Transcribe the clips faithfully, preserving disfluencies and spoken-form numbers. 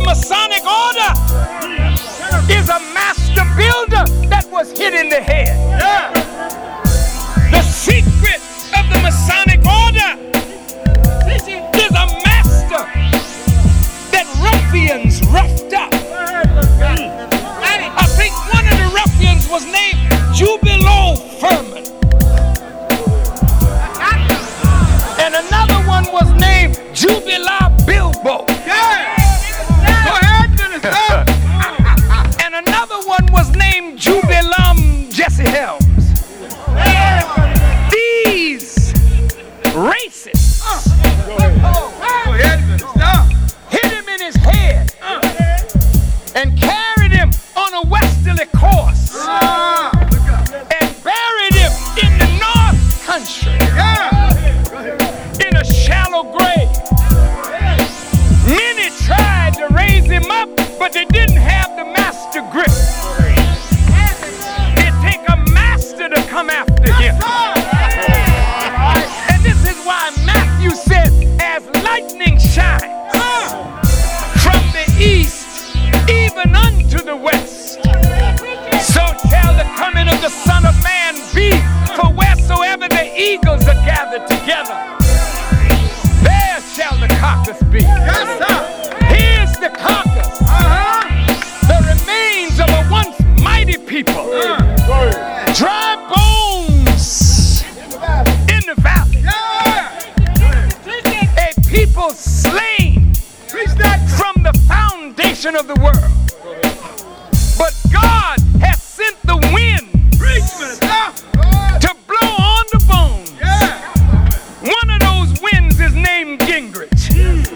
Masonic order is a master builder that was hit in the head. The secret of the Masonic order is a master that ruffians roughed up. I think one of the ruffians was named Jubilo Furman. And another one was named Jubilee Bilbo. And another one was named Jubilum Jesse Helms. These racists hit him in his head and carried him on a westerly course and buried him in the North Country in a shallow grave. Many tried to raise him up, but they didn't have the master grip. It take a master to come after him. And this is why Matthew says, as lightning shines from the east even unto the west, so shall the coming of the Son of Man be. For wheresoever the eagles are gathered together, there shall the carcass be. Here's the carcass, the remains of a once mighty people, dry bones in the valley, a people slain from the foundation of the world. But God has sent the wind to blow on the bones. One of those winds is named Gingrich,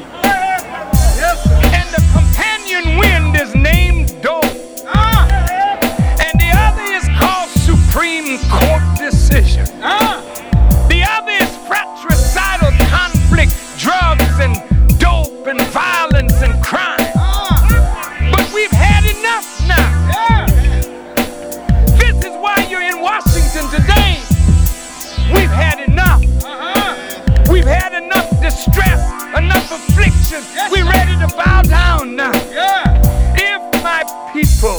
and the companion wind is named Dole, and the other is called Supreme Court decision. The other is fratricidal conflict, drugs and dope and violence and crime. But we've had enough now. This is why you're in Washington today. We've had enough. We've had enough distress, enough affliction. We're ready to bow down now. If my people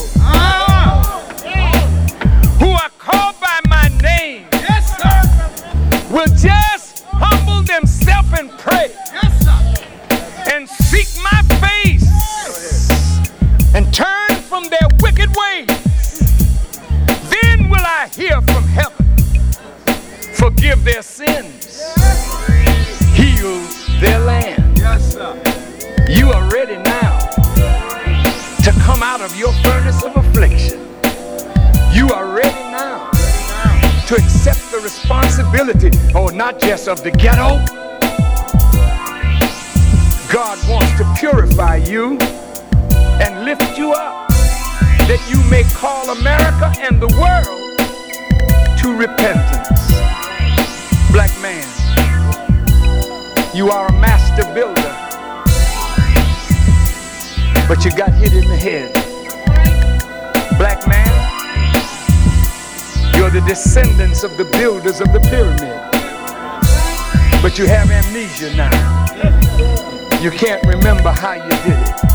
who are called by my name will just humble themselves and pray and seek my face and turn from their wicked ways, then will I hear from heaven, forgive their sins, heal their land. You are ready now to come out of your furnace of affliction. You are ready now to accept the responsibility, oh, not just of the ghetto. God wants to purify you and lift you up, that you may call America and the world to repentance. Black man, you are a master builder, but you got hit in the head. Black man, you're the descendants of the builders of the pyramid, but you have amnesia now. You can't remember how you did it.